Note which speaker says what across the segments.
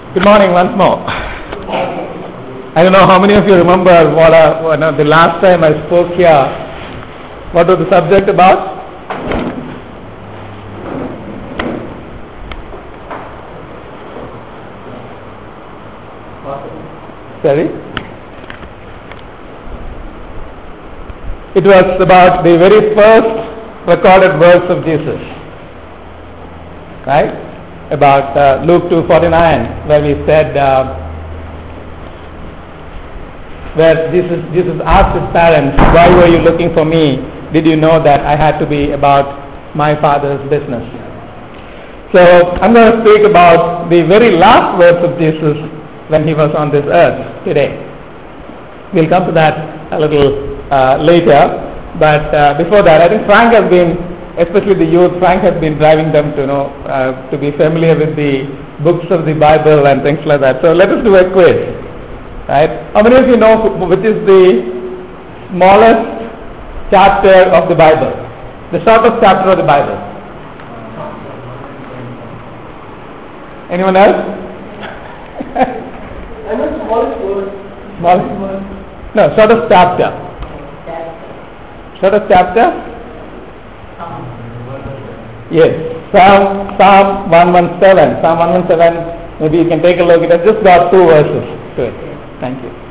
Speaker 1: Good morning once more. I don't know how many of you remember the last time I spoke here. What was the subject about? Sorry? It was about the very first recorded words of Jesus. Right? About Luke 2:49, where we said, where Jesus asked his parents, "Why were you looking for me? Did you know that I had to be about my Father's business?" So I'm going to speak about the very last words of Jesus when he was on this earth today. We'll come to that a little later, but before that, I think Frank has been, especially the youth, Frank has been driving them to be familiar with the books of the Bible and things like that. So let us do a quiz. Right? How many of you know which is the smallest chapter of the Bible? The shortest chapter of the Bible? Anyone else?
Speaker 2: I know smallest word.
Speaker 1: Smallest? No, shortest chapter. Shortest chapter? Yes, Psalm 117. Psalm 117, maybe you can take a look. It has just got 2 verses to it. Thank you.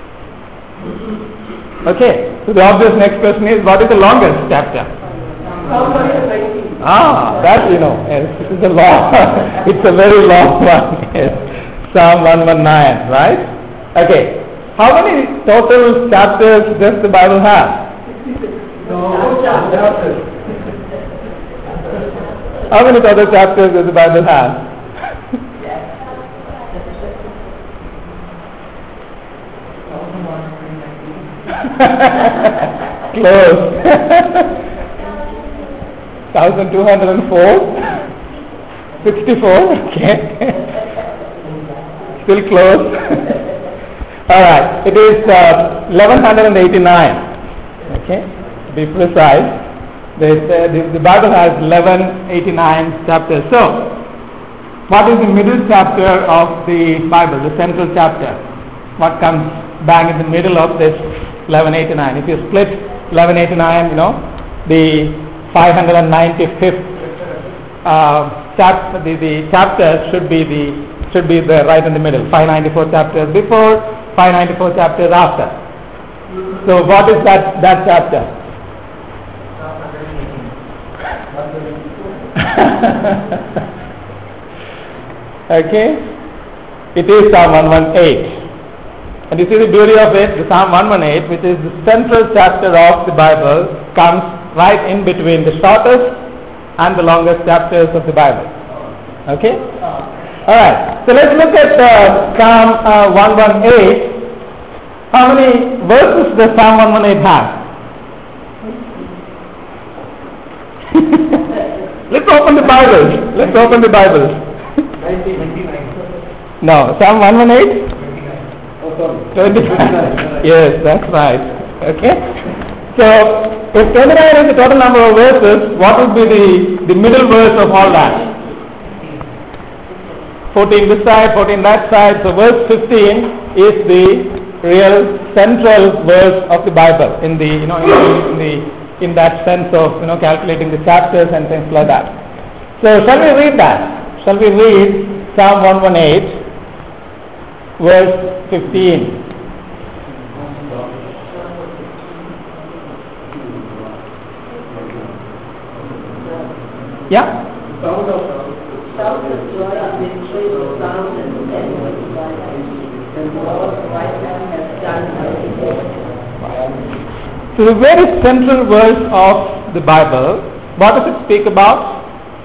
Speaker 1: Okay, so the obvious next question is, what is the longest chapter?
Speaker 2: Psalm 119.
Speaker 1: That you know. Yes, this is a long, it's a very long one. Yes, Psalm 119, right? Okay, how many total chapters does the Bible have?
Speaker 2: 66. No, chapters.
Speaker 1: How many total chapters does the Bible have? Close. 1204? 64? Okay. Still close. Alright, it is 1189. Okay, to be precise. The Bible has 1189 chapters. So, what is the middle chapter of the Bible, the central chapter? What comes bang in the middle of this 1189? If you split 1189, the 595th chapter, the chapters should be the right in the middle. 594 chapters before, 594 chapters after. So, what is that chapter? Okay, it is Psalm 118, and you see the beauty of it. The Psalm 118, which is the central chapter of the Bible, comes right in between the shortest and the longest chapters of the Bible. Okay, all right. So let's look at Psalm 118. How many verses does Psalm 118 have? Let's open the Bibles.
Speaker 2: 29.
Speaker 1: No, Psalm 118? 29. Yes, that's right. Okay. So, if 29 is the total number of verses, what would be the middle verse of all that? 14 this side, 14 that side. So, verse 15 is the real central verse of the Bible in in that sense of calculating the chapters and things like that. So shall we read that? Shall we read Psalm 118, verse 15? Yeah.
Speaker 2: Sound of joy is the trade of sound and the Lord's right hand has done.
Speaker 1: So the very central verse of the Bible, what does it speak about?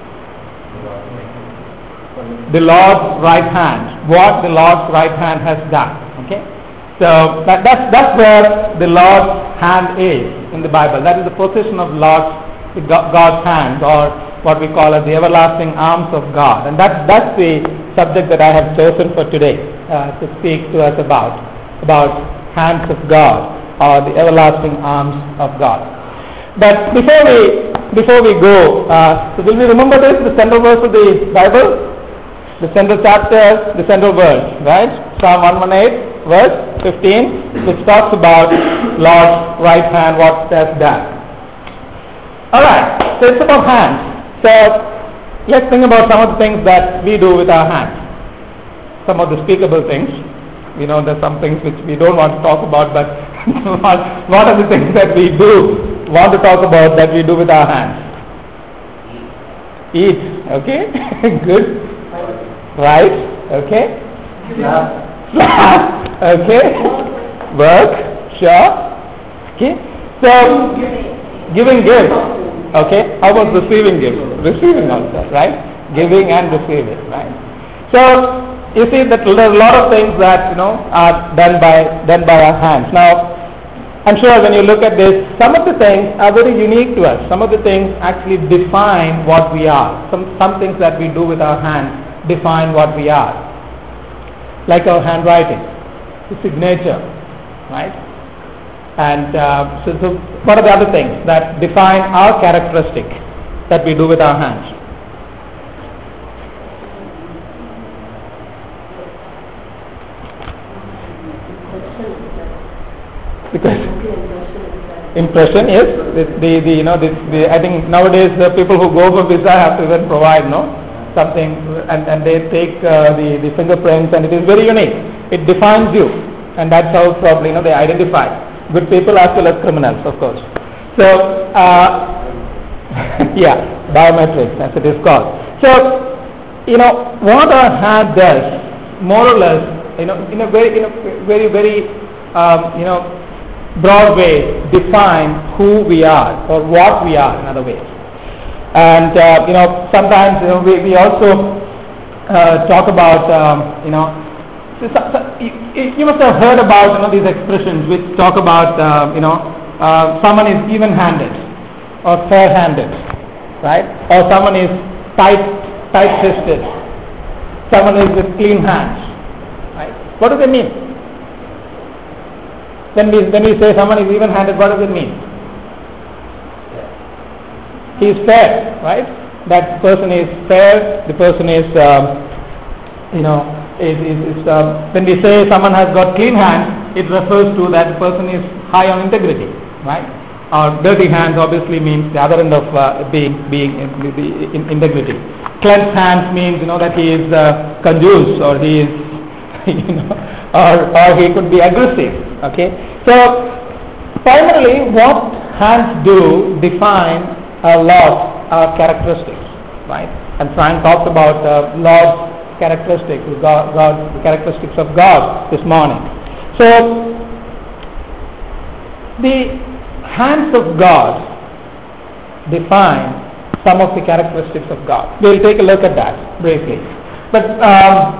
Speaker 1: The Lord's right hand. What the Lord's right hand has done. Okay. So that's where the Lord's hand is in the Bible. That is the position of God's hand, or what we call as the everlasting arms of God. And that's the subject that I have chosen for today to speak to us about hands of God, or the everlasting arms of God. But before we go, so will we remember this, the central verse of the Bible? the central chapter, the central verse, right? Psalm 118, verse 15, which talks about Lord's right hand, what says that. Alright, so it's about hands. So let's think about some of the things that we do with our hands. Some of the speakable things. We know there's some things which we don't want to talk about, but what are the things that we do want to talk about that we do with our hands? Eat, okay? Good. Right, okay? Laugh, okay? Work, sure. Okay? So, giving gifts, okay? How about receiving gifts? Receiving also, right? Giving and receiving, right? So, you see that there are a lot of things that are done by our hands. Now, I'm sure when you look at this, some of the things are very unique to us. Some of the things actually define what we are. Some things that we do with our hands define what we are. Like our handwriting, the signature, right? And so what are the other things that define our characteristic that we do with our hands? Because impression is the I think nowadays the people who go for visa have to even provide something, and they take the fingerprints, and it is very unique. It defines you, and that's how probably they identify good people as well as criminals, of course. So yeah, biometrics as it is called. So what our hand does, more or less, in a very broad way, define who we are or what we are in other ways. And sometimes we also talk about you must have heard about these expressions which talk about someone is even-handed or fair-handed, right? Or someone is tight-fisted. Someone is with clean hands, right? What does it mean? When we say someone is even-handed, what does it mean? He is fair, right? That person is fair. The person is, when we say someone has got clean hands, it refers to that the person is high on integrity, right? Or dirty hands obviously means the other end of being in integrity. Cleansed hands means that he is conjuice, or he is or he could be aggressive. Okay, so primarily what hands do define a lot of characteristics, right? And Frank talked about Lord's characteristics, the characteristics of God this morning. So the hands of God define some of the characteristics of God. We'll take a look at that briefly. But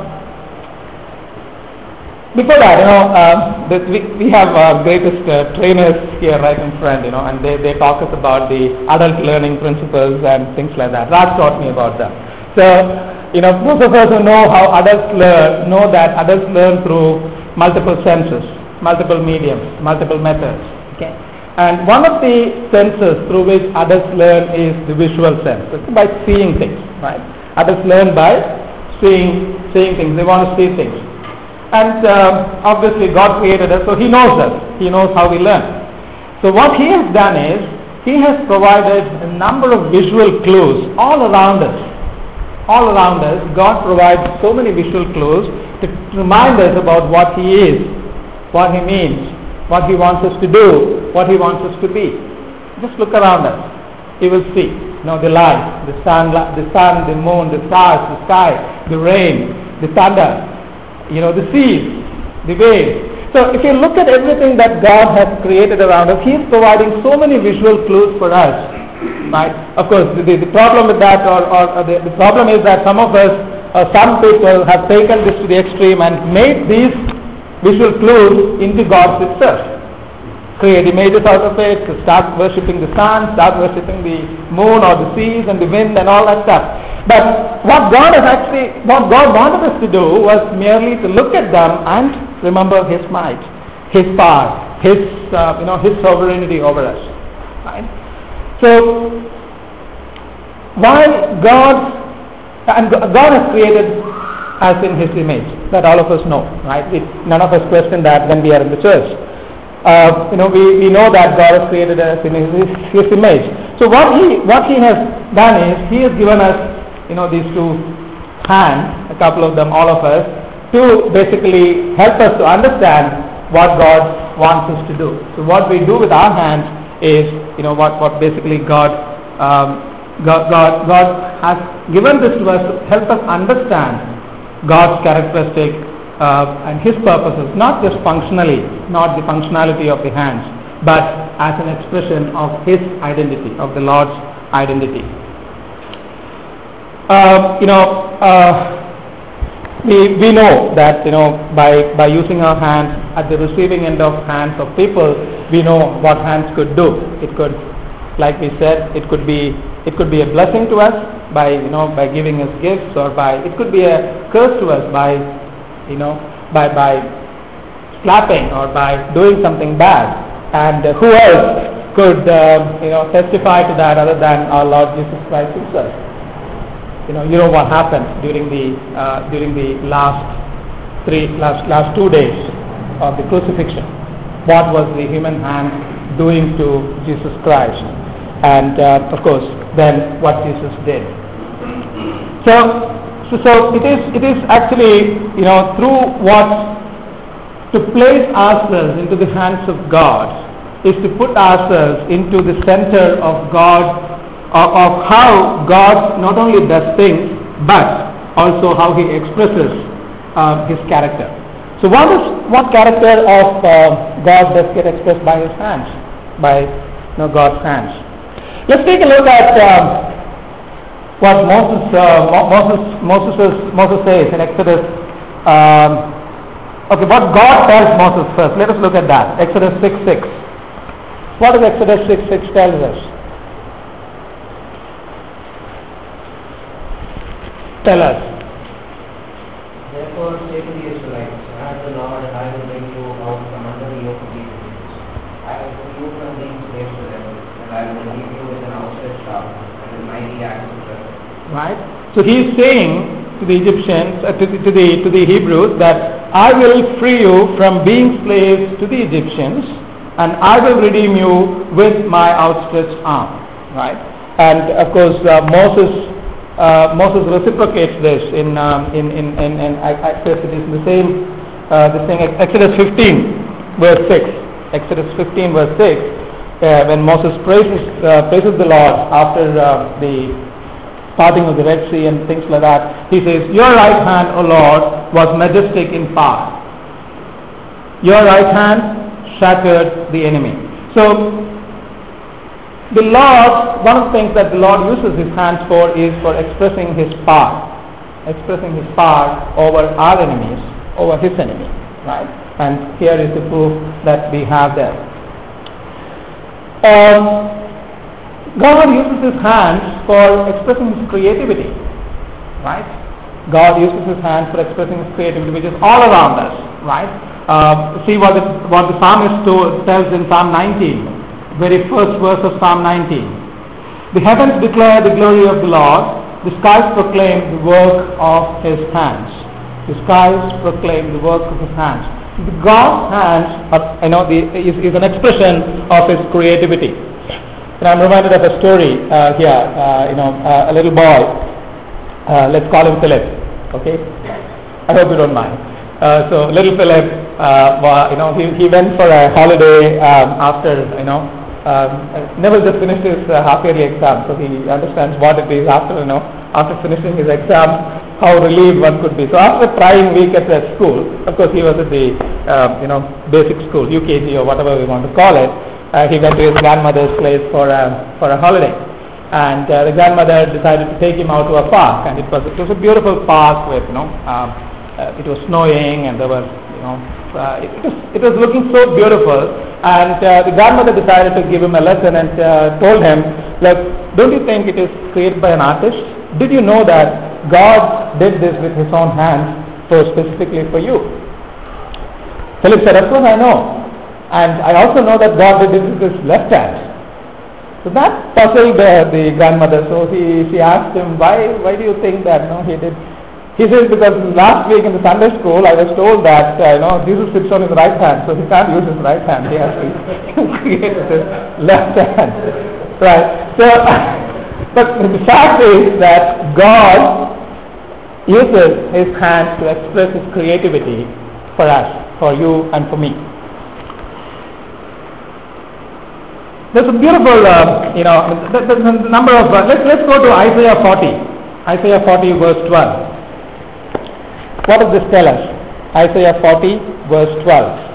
Speaker 1: before that, we have our greatest trainers here right in front, and they talk us about the adult learning principles and things like that. Raj taught me about them. So, most of us who know how adults learn know that adults learn through multiple senses, multiple mediums, multiple methods. Okay, and one of the senses through which adults learn is the visual sense, by seeing things. Right? Adults learn by seeing things. They want to see things. And obviously God created us, so He knows us. He knows how we learn. So what He has done is, He has provided a number of visual clues all around us. All around us, God provides so many visual clues to remind us about what He is, what He means, what He wants us to do, what He wants us to be. Just look around us. You will see, the light, the sun, the moon, the stars, the sky, the rain, the thunder, the seas, the waves. So if you look at everything that God has created around us, He is providing so many visual clues for us. Right? Of course, the problem with that, or the problem is that some of us, some people have taken this to the extreme and made these visual clues into gods itself. Create images out of it, to start worshipping the sun, start worshipping the moon or the seas and the wind and all that stuff. But what God wanted us to do was merely to look at them and remember His might, His power, His sovereignty over us. Right? So while God has created as in His image. That all of us know, right? None of us question that when we are in the church. We know that God has created us in His image. So what He has done is He has given us, these two hands, a couple of them, all of us, to basically help us to understand what God wants us to do. So what we do with our hands is, what basically God has given this to us to help us understand God's characteristic and His purposes, not just functionally, not the functionality of the hands, but as an expression of His identity, of the Lord's identity. We know that by using our hands at the receiving end of hands of people, we know what hands could do. It could, like we said, it could be a blessing to us by giving us gifts, or it could be a curse to us by slapping or by doing something bad. And who else could testify to that other than our Lord Jesus Christ Himself? You know what happened during the last 2 days of the crucifixion. What was the human hand doing to Jesus Christ? And of course, then what Jesus did. So it is actually through what to place ourselves into the hands of God is to put ourselves into the center of God. Of how God not only does things, but also how He expresses His character. So what character of God does get expressed by His hands, by God's hands? Let's take a look at what Moses says in Exodus. What God tells Moses first. Let us look at that. Exodus 6:6. What does Exodus 6:6 tells us? Tell us.
Speaker 3: Therefore say to the Israelites, I am the Lord, and I will bring you out from under the yoke of the Egyptians. I will put you from being slaves to them, and I will lead you with an outstretched arm and with mighty acts of strength.
Speaker 1: Right. So he is saying to the Egyptians, to the Hebrews, that I will free you from being slaves to the Egyptians, and I will redeem you with my outstretched arm. Right. And of course, Moses reciprocates this in I guess it is the same Exodus 15 verse 6. Exodus 15 verse 6, when Moses praises the Lord after the parting of the Red Sea and things like that. He says, "Your right hand, O Lord, was majestic in power. Your right hand shattered the enemy." So the Lord, one of the things that the Lord uses His hands for is for expressing His power over our enemies, over His enemy, right? And here is the proof that we have there. God uses His hands for expressing His creativity, right? God uses His hands for expressing His creativity, which is all around us, right? See what the psalmist tells in Psalm 19. Very first verse of Psalm 19. The heavens declare the glory of the Lord. The skies proclaim the work of His hands. The skies proclaim the work of His hands. God's hands is an expression of His creativity. And I'm reminded of a story here. A little boy. Let's call him Philip. Okay. I hope you don't mind. So little Philip, he went for a holiday after never just finished his half-yearly exam, so he understands what it is after finishing his exam, how relieved one could be. So after a trying week at that school, of course he was at the basic school, UKG or whatever we want to call it. He went to his grandmother's place for a holiday, and the grandmother decided to take him out to a park, and it was a beautiful park with it was snowing, and there was it was looking so beautiful, and the grandmother decided to give him a lesson and told him, "Look, don't you think it is created by an artist? Did you know that God did this with His own hands specifically for you?" Philip said, "Of course I know, and I also know that God did this with His left hand." So that puzzled the grandmother. So she asked him, "Why do you think that he did He says, because last week in the Sunday school I was told that Jesus sits on his right hand, so he can't use his right hand. He has to create his left hand. Right. So, but the fact is that God uses his hand to express his creativity for us, for you and for me. There's a beautiful, there's a number of. Let's go to Isaiah 40. Isaiah 40 verse 12. What does this tell us? Isaiah 40 verse 12.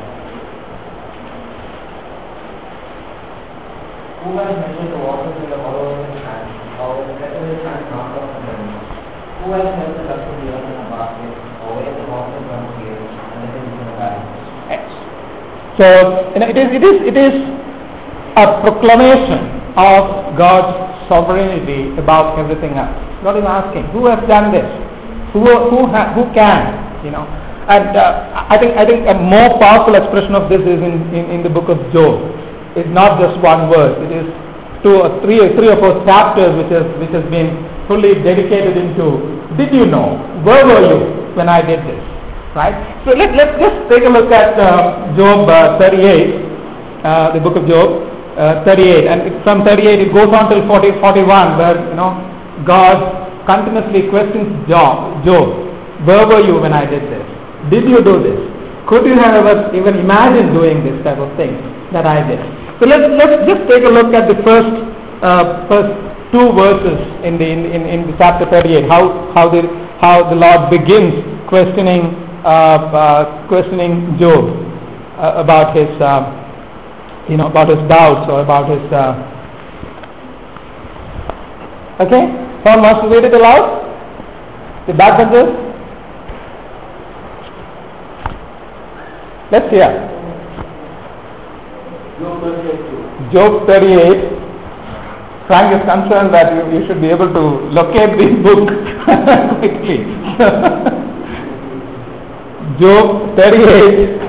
Speaker 3: Who has measured the waters in the hollow of his hand, or with the breath of his hand knocked off the heavens? Who has held the dust of the earth in a basket, or weighed the mountains on scales, and the hills in a balance?
Speaker 1: So it is a proclamation of God's sovereignty about everything else. God is asking, who has done this? Who can? And I think a more powerful expression of this is in the book of Job. It's not just one verse. It is three or four chapters which has been fully dedicated into. Did you know? Where were you when I did this? Right. So let's just take a look at Job 38, the book of Job 38, and from 38 it goes on till 41, where God continuously questions Job. Where were you when I did this? Did you do this? Could you have ever even imagined doing this type of thing that I did? So let's just take a look at the first two verses in the chapter 38. How the Lord begins questioning Job about his about his doubts or about his. Okay. Someone wants to read it aloud? The backbenchers? Let's hear. Job 38. Frank is concerned that you should be able to locate this book quickly. Job 38.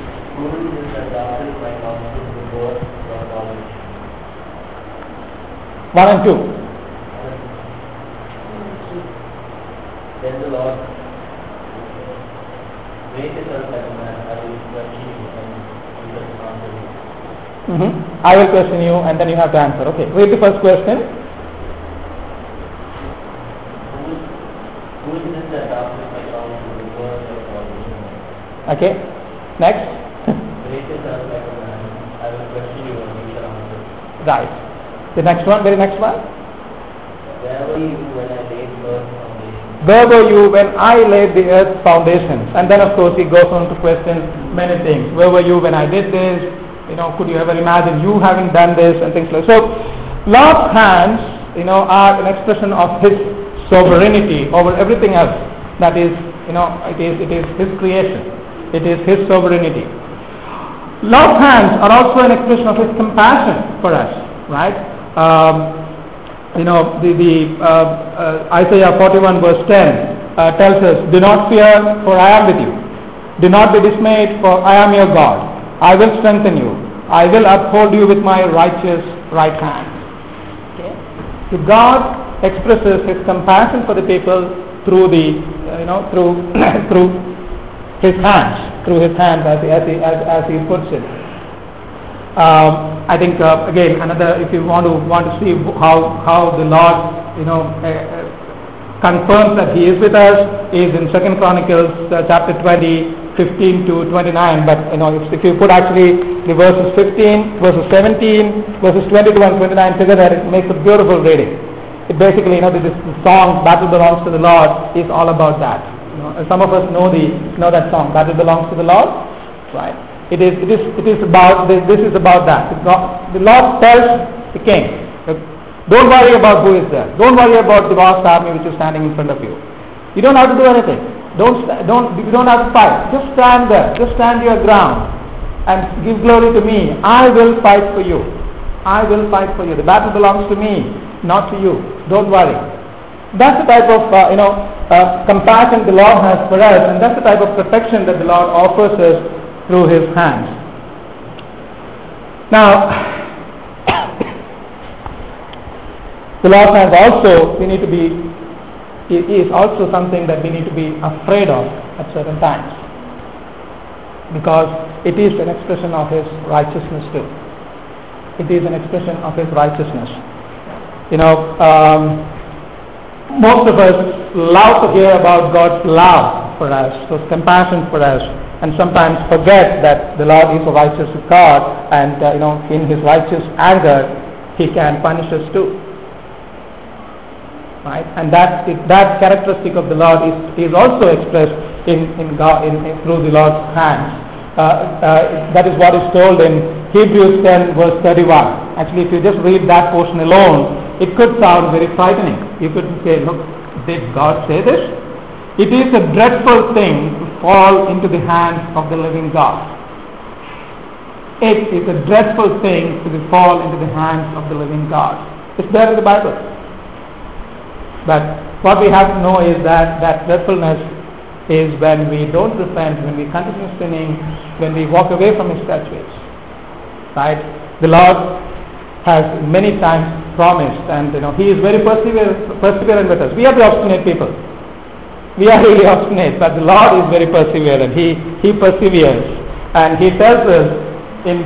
Speaker 1: One and two.
Speaker 3: Then the Lord made himself like a man, I will question you, and you will answer me.
Speaker 1: I will question you, and then you have to answer. Okay, read the first question.
Speaker 3: Who is this that darkness my ground to the words of God?
Speaker 1: Okay, next.
Speaker 3: Make yourself like a man, I will question you, and you shall answer.
Speaker 1: Right. The next one, very next one.
Speaker 3: Where were you when I laid earth foundation?
Speaker 1: Where were you when I laid the earth's foundations? And then of course he goes on to question many things. Where were you when I did this? Could you ever imagine you having done this, and things like that. So Lord's hands, are an expression of his sovereignty over everything else. That is, it is his creation. It is his sovereignty. Lord's hands are also an expression of his compassion for us, right? Isaiah 41 verse 10 tells us, do not fear, for I am with you. Do not be dismayed, for I am your God. I will strengthen you. I will uphold you with my righteous right hand. Okay? So God expresses his compassion for the people through through his hands, as he puts it. I think again another, if you want to see how the Lord confirms that he is with us, is in 2 Chronicles chapter 20, 15 to 29. But if you put actually the verses 15, verses 17, verses 22 and 29 together, it makes a beautiful reading. It basically, this song "Battle Belongs to the Lord" is all about that. Some of us know that song, "Battle Belongs to the Lord," right? It is about this. This is about that. The Lord tells the king, don't worry about who is there. Don't worry about the vast army which is standing in front of you. You don't have to do anything. You don't have to fight. Just stand there. Just stand your ground and give glory to me. I will fight for you. I will fight for you. The battle belongs to me, not to you. Don't worry. That's the type of compassion the Lord has for us, and that's the type of protection that the Lord offers us through his hands. Now, the Lord's hands also, we need to be is also something that we need to be afraid of at certain times, because it is an expression of His righteousness too. It is an expression of His righteousness. Most of us love to hear about God's love for us, His compassion for us, and sometimes forget that the Lord is a righteous God, and in His righteous anger, He can punish us too. Right? And that characteristic of the Lord is also expressed in God, through the Lord's hands. That is what is told in Hebrews 10 verse 31. Actually, if you just read that portion alone, it could sound very frightening. You could say, look, did God say this? It is a dreadful thing to fall into the hands of the living God. It is a dreadful thing to fall into the hands of the living God. It's there in the Bible. But what we have to know is that dreadfulness is when we don't repent, when we continue sinning, when we walk away from His statutes. Right? The Lord has many times promised, and He is very perseverant with us. We are the obstinate people. We are really obstinate, but the Lord is very perseverant. He perseveres, and He tells us in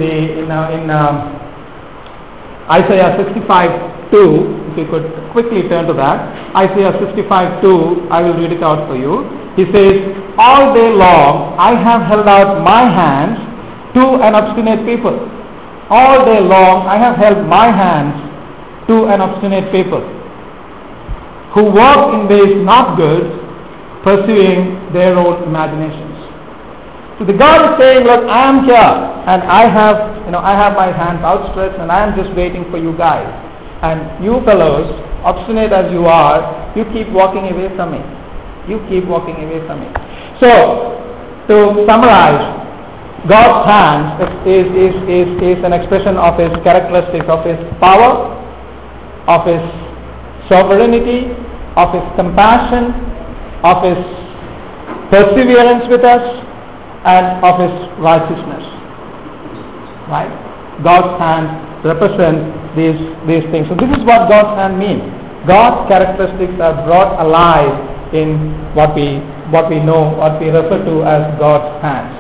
Speaker 1: Isaiah 65:2. If you could quickly turn to that, Isaiah 65:2. I will read it out for you. He says, "All day long I have held out my hands to an obstinate people. All day long I have held my hands to an obstinate people, who walk in ways not good, pursuing their own imaginations." So the God is saying, look, I am here, and I have my hands outstretched, and I am just waiting for you guys. And you fellows, obstinate as you are, you keep walking away from me. You keep walking away from me. So, to summarize, God's hand is an expression of His characteristics, of His power, of His sovereignty, of His compassion, of His perseverance with us, and of His righteousness. Right? God's hand represents these things. So this is what God's hand means. God's characteristics are brought alive in what we know, what we refer to as God's hands.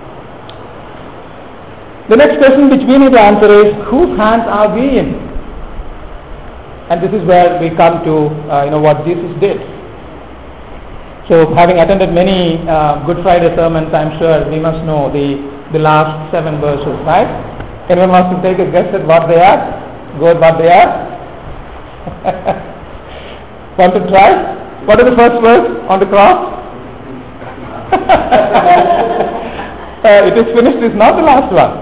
Speaker 1: The next question which we need to answer is, whose hands are we in? And this is where we come to what Jesus did. So, having attended many Good Friday sermons, I'm sure we must know the last 7 verses, right? Anyone wants to take a guess at what they are? Go with what they are? Want to try? What is the first verse on the cross? It is finished is not the last one.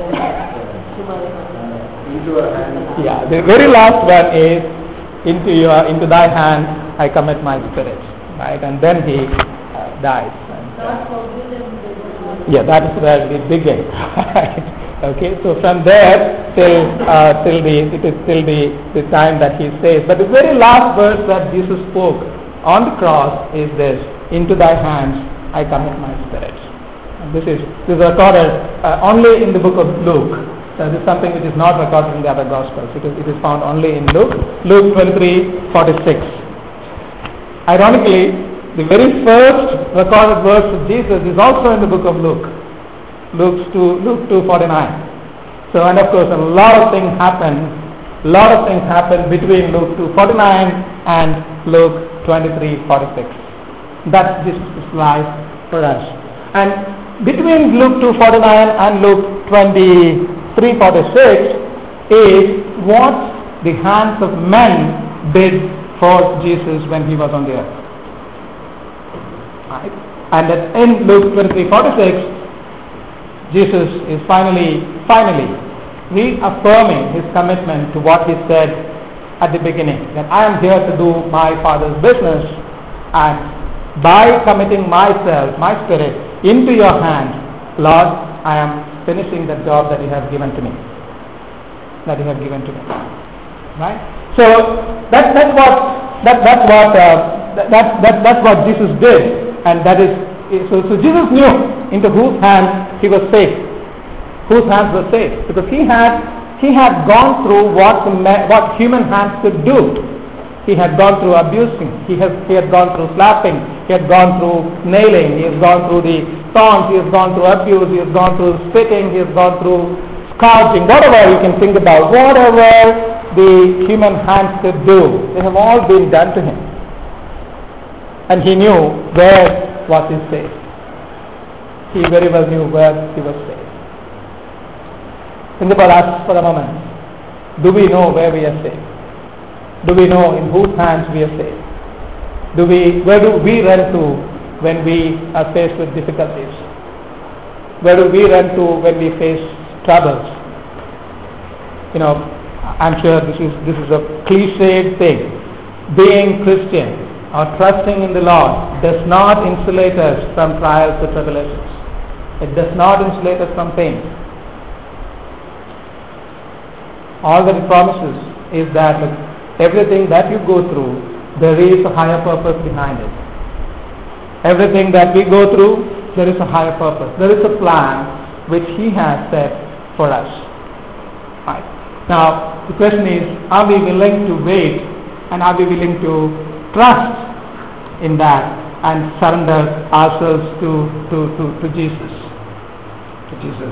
Speaker 1: Yeah, the very last one is, into thy hand I commit my spirit. Right, and then he dies. Yeah, that is where we begin. Right. Okay, so from there till the time that he says. But the very last verse that Jesus spoke on the cross is this: "Into thy hands I commit my spirit." And this is recorded only in the book of Luke. This is something which is not recorded in the other Gospels. It is found only in Luke 23:46. Ironically, the very first recorded verse of Jesus is also in the book of Luke. Luke 2:49. So, and of course, a lot of things happen between Luke 2:49 and Luke 23:46. That's Jesus' life for us. And between Luke 2:49 and Luke 23:46 is what the hands of men did for Jesus when he was on the earth. Right? And that in Luke 23:46, Jesus is finally reaffirming his commitment to what he said at the beginning, that I am here to do my Father's business, and by committing myself, my spirit, into your hands, Lord, I am finishing the job that you have given to me. Right? So that's what Jesus did, and that is so Jesus knew into whose hands he was safe, whose hands were safe, because he had gone through what human hands could do. He had gone through abusing. He had gone through slapping. He had gone through nailing. He has gone through the thorns. He has gone through abuse. He has gone through spitting. He has gone through scourging. Whatever you can think about, whatever the human hands could do, they have all been done to him. And he knew where was his safe. He very well knew where he was safe. Think about us for a moment. Do we know where we are safe? Do we know in whose hands we are safe? Where do we run to when we are faced with difficulties? Where do we run to when we face troubles? You know, I'm sure this is a cliched thing. Being Christian or trusting in the Lord does not insulate us from trials or tribulations. It does not insulate us from pain. All that it promises is that everything that you go through, there is a higher purpose behind it. Everything that we go through, there is a higher purpose. There is a plan which He has set for us. Right. Now, the question is, are we willing to wait and are we willing to trust in that and surrender ourselves to Jesus? To Jesus.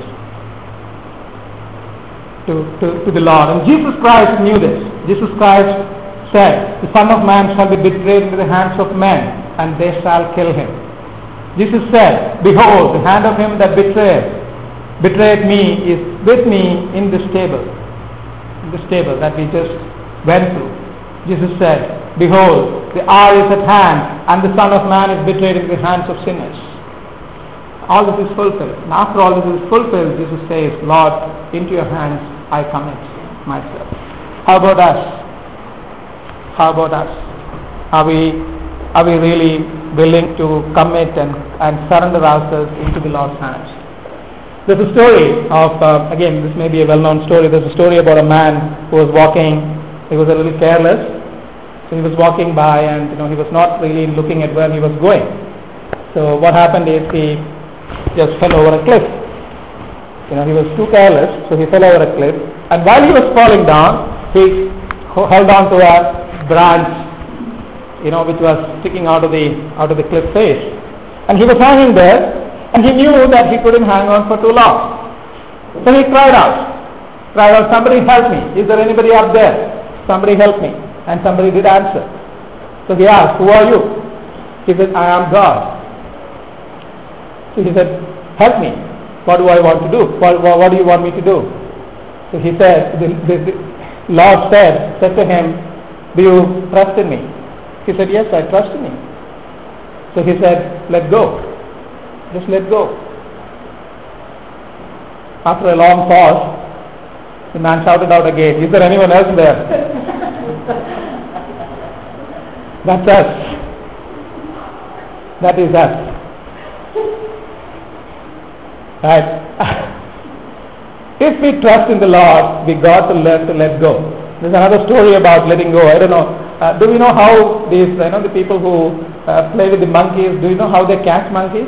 Speaker 1: To the Lord. And Jesus Christ knew this. Jesus Christ said, the Son of Man shall be betrayed into the hands of men, and they shall kill him. Jesus said, behold, the hand of him that betrayed me is with me in this table. In this table that we just went through. Jesus said, behold, the hour is at hand, and the Son of Man is betrayed into the hands of sinners. All this is fulfilled. And after all this is fulfilled, Jesus says, Lord, into your hands I commit myself. How about us? How about us? Are we really willing to commit and surrender ourselves into the Lord's hands? There's a story of, again, this may be a well-known story. There's a story about a man who was walking. He was a little careless. So he was walking by and he was not really looking at where he was going. So what happened is he just fell over a cliff. He was too careless, so he fell over a cliff. And while he was falling down, he held on to a branch, which was sticking out of the cliff face. And he was hanging there, and he knew that he couldn't hang on for too long. So he cried out, somebody help me. Is there anybody up there? Somebody help me. And somebody did answer. So he asked, who are you? He said, I am God. So he said, help me. What do I want to do? What do you want me to do? So he said, the Lord said to him, do you trust in me? He said, yes, I trust in you. So he said, let go. Just let go. After a long pause, the man shouted out again, is there anyone else there? That's us. That is us. Right? If we trust in the Lord, we got to learn to let go. There's another story about letting go. I don't know. Do we know how these, the people who play with the monkeys, do you know how they catch monkeys?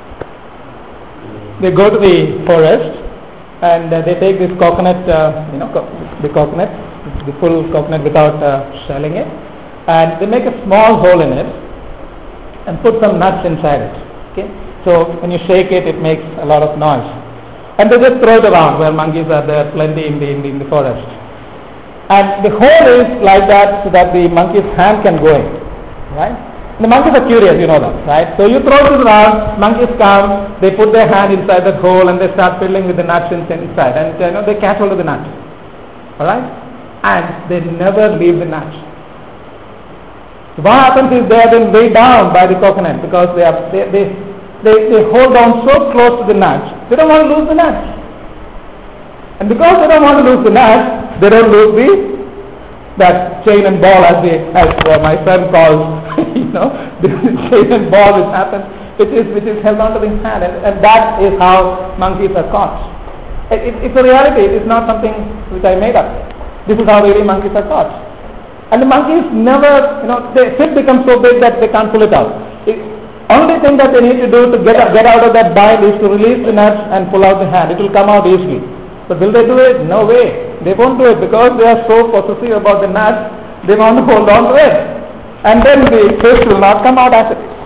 Speaker 1: They go to the forest and they take this coconut, the coconut, the full coconut without shelling it, and they make a small hole in it and put some nuts inside it. Okay? So when you shake it, it makes a lot of noise. And they just throw it around where monkeys are there plenty in the forest. And the hole is like that so that the monkey's hand can go in. Right? And the monkeys are curious, you know that, right? So you throw it around, monkeys come, they put their hand inside that hole and they start fiddling with the nuts inside. And they catch hold of the nuts. Alright? And they never leave the nuts. So what happens is they have been weighed down by the coconut because they hold on so close to the nuts, they don't want to lose the nuts. And because they don't want to lose the nuts, they don't lose that chain and ball as my son calls, the chain and ball which happens, which is held onto the hand, and that is how monkeys are caught. It's a reality. It is not something which I made up. This is how really monkeys are caught. And the monkeys never, their feet become so big that they can't pull it out. Only thing that they need to do to get out of that bind is to release the nuts and pull out the hand. It will come out easily. But will they do it? No way. They won't do it because they are so possessive about the nuts They want to hold on to it. And then the fish will not come out as it is.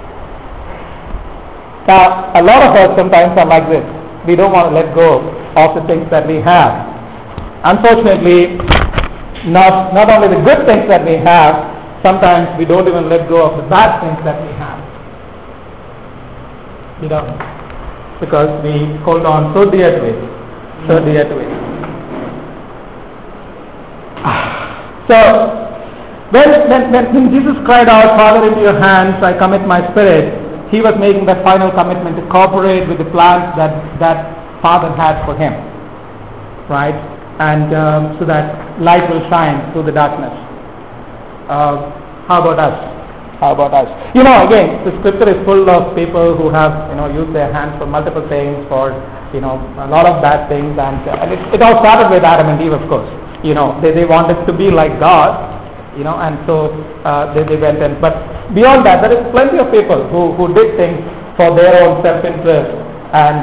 Speaker 1: Now, a lot of us sometimes are like this. We don't want to let go of the things that we have. Unfortunately, not only the good things that we have, sometimes we don't even let go of the bad things that we have. You know, because we hold on so dear to it. So dear to it. So, when Jesus cried out, Father, into your hands I commit my spirit, he was making that final commitment to cooperate with the plans that Father had for him, right? And so that light will shine through the darkness. How about us? How about us? You know, again, the scripture is full of people who have, used their hands for multiple things, for, a lot of bad things, and it all started with Adam and Eve, of course. They wanted to be like God, and so they went in. But beyond that, there is plenty of people who did things for their own self-interest, and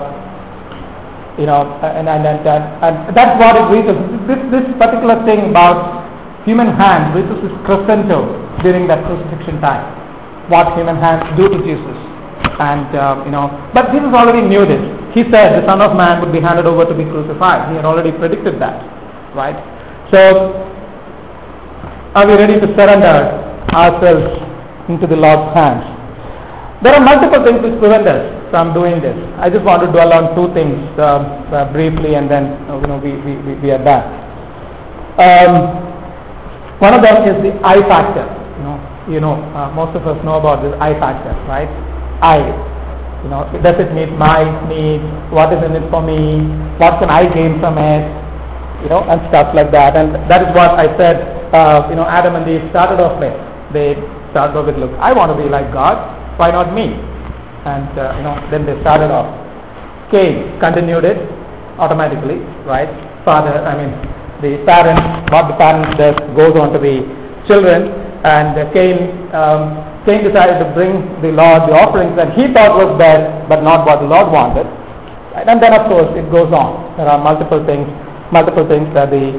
Speaker 1: that's what it reaches. This particular thing about human hands reaches its crescendo during that crucifixion time. What human hands do to Jesus, and but Jesus already knew this. He said the Son of Man would be handed over to be crucified. He had already predicted that, right? So, are we ready to surrender ourselves into the Lord's hands? There are multiple things which prevent us from doing this. I just want to dwell on two things briefly, and then we are done. One of them is the I factor. Most of us know about this I factor, right? Does it meet my needs? What is in it for me? What can I gain from it? And stuff like that. And that is what I said. Adam and Eve started off with. They started off with, look, I want to be like God. Why not me? And then they started off. Cain continued it automatically, right? The parents, what the parents does goes on to the children, and Cain decided to bring the Lord the offerings that he thought was best, but not what the Lord wanted. Right? And then, of course, it goes on. There are multiple things that the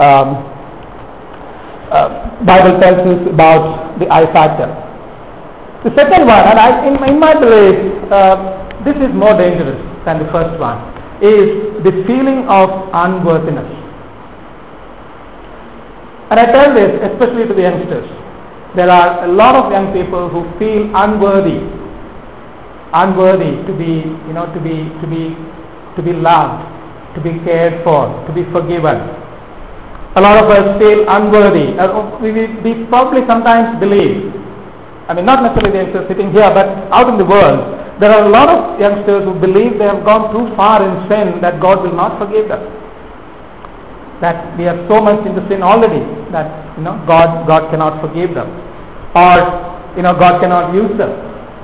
Speaker 1: Bible tells us about the I factor. The second one, and in my belief, this is more dangerous than the first one, is the feeling of unworthiness. And I tell this especially to the youngsters. There are a lot of young people who feel unworthy to be loved, to be cared for, to be forgiven. A lot of us feel unworthy. We probably sometimes believe, not necessarily the youngsters sitting here, but out in the world, there are a lot of youngsters who believe they have gone too far in sin that God will not forgive them. That we are so much into sin already that God cannot forgive them, or God cannot use them.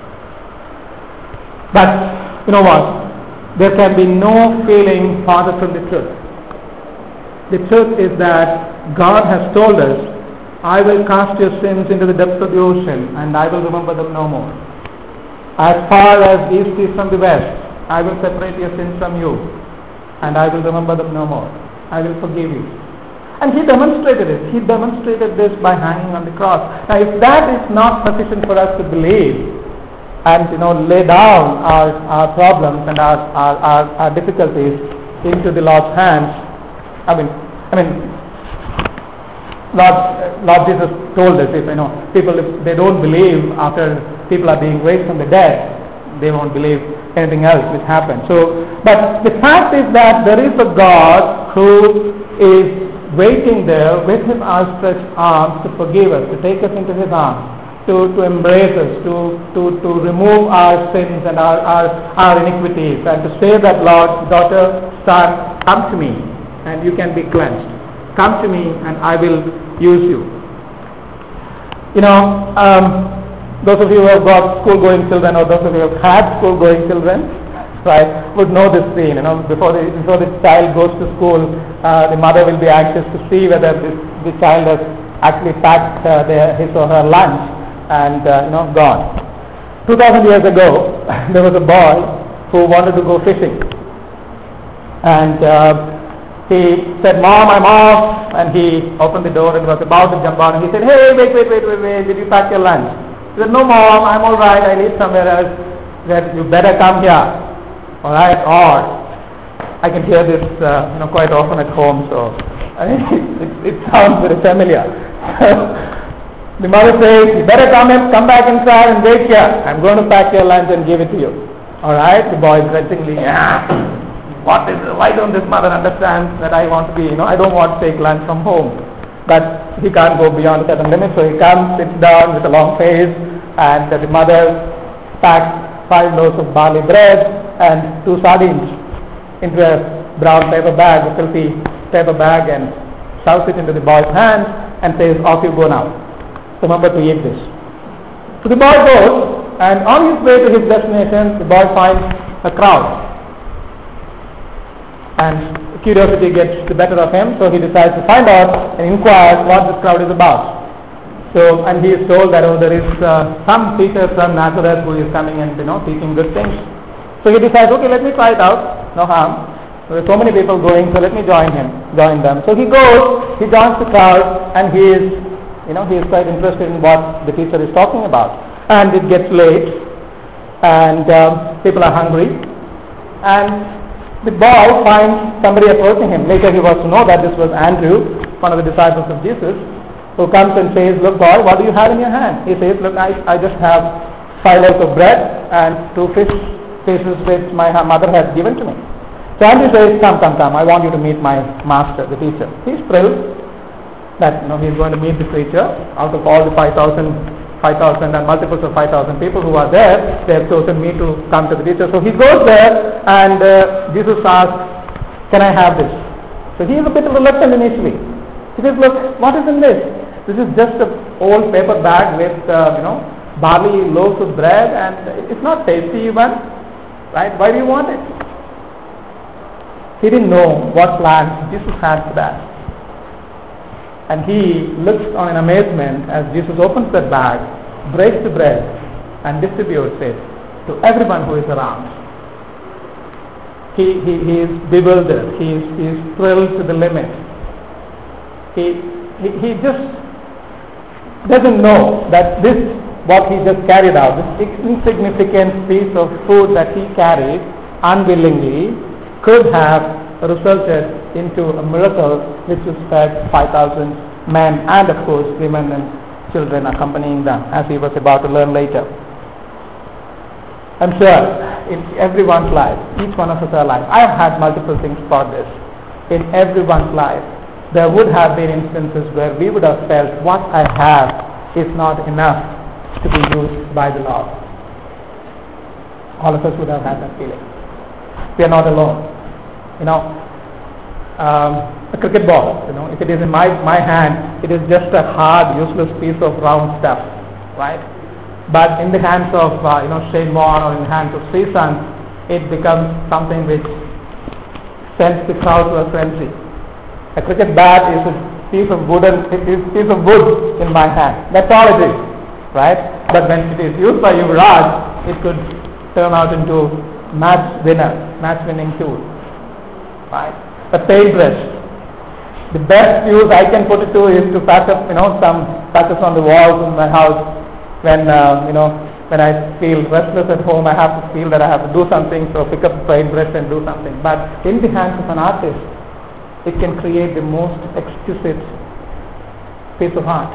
Speaker 1: But you know what? There can be no feeling farther from the truth. The truth is that God has told us, I will cast your sins into the depths of the ocean, and I will remember them no more. As far as east is from the west, I will separate your sins from you, and I will remember them no more. I will forgive you. And he demonstrated it. He demonstrated this by hanging on the cross. Now, if that is not sufficient for us to believe and lay down our problems and our difficulties into the Lord's hands, Lord Jesus told us, if they don't believe after people are being raised from the dead, they won't believe anything else which happens. But the fact is that there is a God who is waiting there with his outstretched arms to forgive us, to take us into his arms, to embrace us, to remove our sins and our iniquities, and to say that, Lord, daughter, son, come to me and you can be cleansed. Come to me and I will use you. Those of you who have got school-going children, or those of you who have had school-going children, right, would know this scene. Before the child goes to school, the mother will be anxious to see whether the child has actually packed his or her lunch and gone. 2,000 years ago, there was a boy who wanted to go fishing, and He said, "Mom, I'm off," and he opened the door and was about to jump out. And he said, "Hey, wait, did you pack your lunch?" He said, "No, Mom, I'm all right. I live somewhere else." He said, "You better come here, all right?" Or I can hear this, quite often at home, so it sounds very familiar. The mother says, "You better come back inside and wait here. I'm going to pack your lunch and give it to you." All right, the boy grudgingly, what is it? Why don't this mother understand that I want to be, I don't want to take lunch from home. But he can't go beyond a certain limit, so he comes, sits down with a long face, and the mother packs 5 loaves of barley bread and 2 sardines into a brown paper bag, a filthy paper bag, and shoves it into the boy's hands and says, "Off you go now. Remember to eat this." So the boy goes, and on his way to his destination, the boy finds a crowd. And curiosity gets the better of him, so he decides to find out and inquire what this crowd is about. So, and he is told that there is some teacher from Nazareth who is coming and teaching good things. So he decides, okay, let me try it out. No harm. There are so many people going, so let me join them. So he goes, he joins the crowd, and he is quite interested in what the teacher is talking about. And it gets late, and people are hungry, and the boy finds somebody approaching him. Later he was to know that this was Andrew, one of the disciples of Jesus, who comes and says, "Look, boy, what do you have in your hand?" He says, "Look, I just have 5 loaves of bread and 2 fish pieces which my mother has given to me." So Andrew says, come, I want you to meet my master, the teacher. He's thrilled that he's going to meet the preacher. Out of all the 5,000 and multiples of 5,000 people who are there, they have chosen me to come to the teacher. So he goes there, and Jesus asks, "Can I have this?" So he is a bit reluctant initially. He says, "Look, what is in this? This is just an old paper bag with barley loaves of bread, and it's not tasty even, right? Why do you want it?" He didn't know what plans Jesus had for that. And he looks on in amazement as Jesus opens the bag, breaks the bread, and distributes it to everyone who is around. He is bewildered. He is thrilled to the limit. He just doesn't know that what he just carried out, this insignificant piece of food that he carried unwillingly, could have resulted into a miracle which has fed 5,000 men and of course women and children accompanying them, as he was about to learn later. I'm sure in everyone's life, each one of us are alive. I have had multiple things for this. In everyone's life, there would have been instances where we would have felt what I have is not enough to be used by the Lord. All of us would have had that feeling. We are not alone. A cricket ball, if it is in my hand, it is just a hard, useless piece of round stuff, right? But in the hands of Shane Warne or in the hands of Srisan, it becomes something which sends the crowd to a frenzy. A cricket bat is a piece of wood in my hand. That's all it is, right? But when it is used by Yuvraj, it could turn out into match-winning tool, right? A paintbrush. The best use I can put it to is to patch up, some patches on the walls in my house. When when I feel restless at home, I have to feel that I have to do something, so pick up a paintbrush and do something. But in the hands of an artist, it can create the most exquisite piece of art.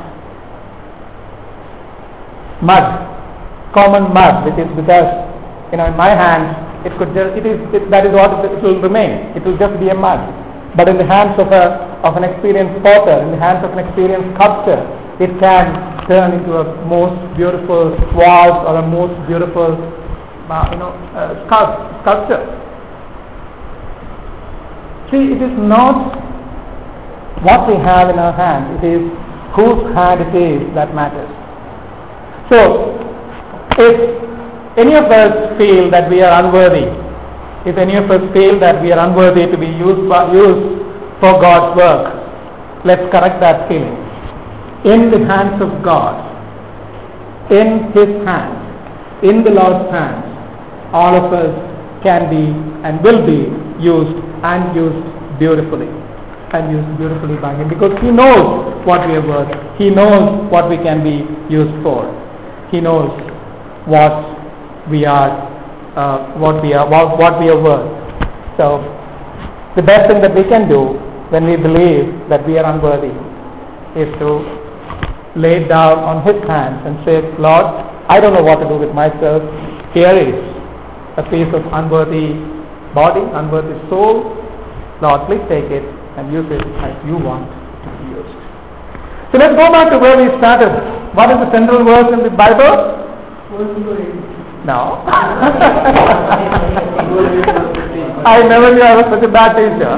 Speaker 1: Mud, common mud, which is with us, in my hands. That is what it will remain. It will just be a mud. But in the hands of an experienced potter, in the hands of an experienced sculptor, it can turn into a most beautiful vase or a most beautiful, sculpture. See, it is not what we have in our hand; it is whose hand it is that matters. So, if any of us feel that we are unworthy, if any of us feel that we are unworthy to be used for God's work, let's correct that feeling. In the hands of God, in His hands, in the Lord's hands, all of us can be and will be used and used beautifully. and used beautifully by Him, because He knows what we are worth. He knows what we can be used for. He knows what we are worth. So the best thing that we can do when we believe that we are unworthy is to lay it down on His hands and say, Lord, I don't know what to do with myself. Here is a piece of unworthy body, unworthy soul. Lord, please take it and use it as you want to be used. So let's go back to where we started. What is the central verse in the Bible? No. I never knew I was such a bad teacher.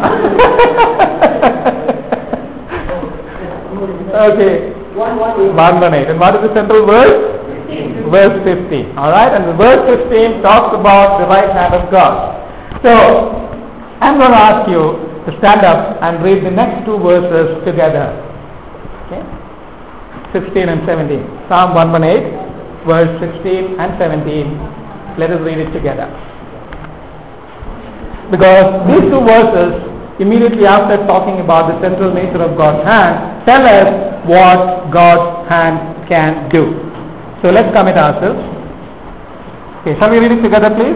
Speaker 1: Okay. 1:18. And what is the central verse? 15. Verse 15. Alright, and the verse 15 talks about the right hand of God. So, I'm going to ask you to stand up and read the next two verses together. Okay? 16 and 17. Psalm 118, verse 16 and 17. Let us read it together. Because these two verses, immediately after talking about the central nature of God's hand, tell us what God's hand can do. So let's commit ourselves. Okay, shall we read it together, please?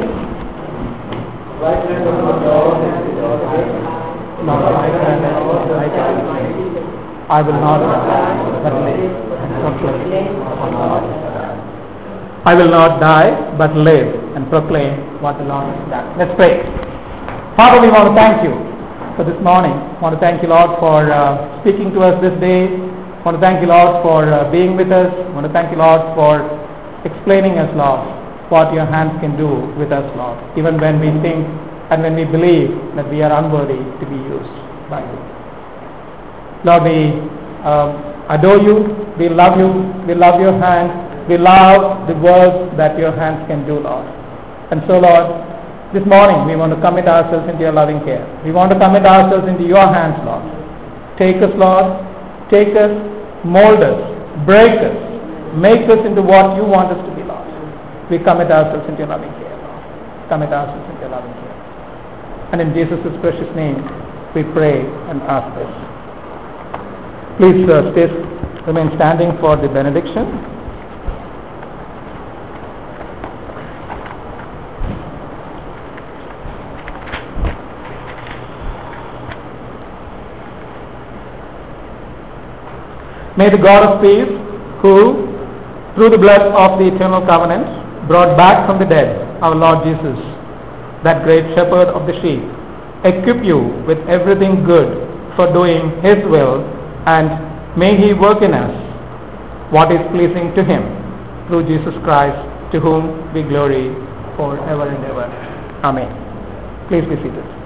Speaker 1: I will not but live and proclaim. I will not die but live and proclaim what the Lord has done. Let's pray. Father, we want to thank you for this morning. I want to thank you, Lord, for speaking to us this day. I want to thank you, Lord, for being with us. I want to thank you, Lord, for explaining us, Lord, what your hands can do with us, Lord, even when we think and when we believe that we are unworthy to be used by you. Lord, we adore you, we love your hand, we love the work that your hands can do, Lord. And so, Lord, this morning we want to commit ourselves into your loving care. We want to commit ourselves into your hands, Lord. Take us, Lord, take us, mold us, break us, make us into what you want us to be, Lord. We commit ourselves into your loving care, Lord. Commit ourselves into your loving care. And in Jesus' precious name, we pray and ask this. Please remain standing for the benediction. May the God of peace, who, through the blood of the eternal covenant, brought back from the dead our Lord Jesus, that great shepherd of the sheep, equip you with everything good for doing His will, and may He work in us what is pleasing to Him, through Jesus Christ, to whom be glory forever and ever. Amen. Please be seated.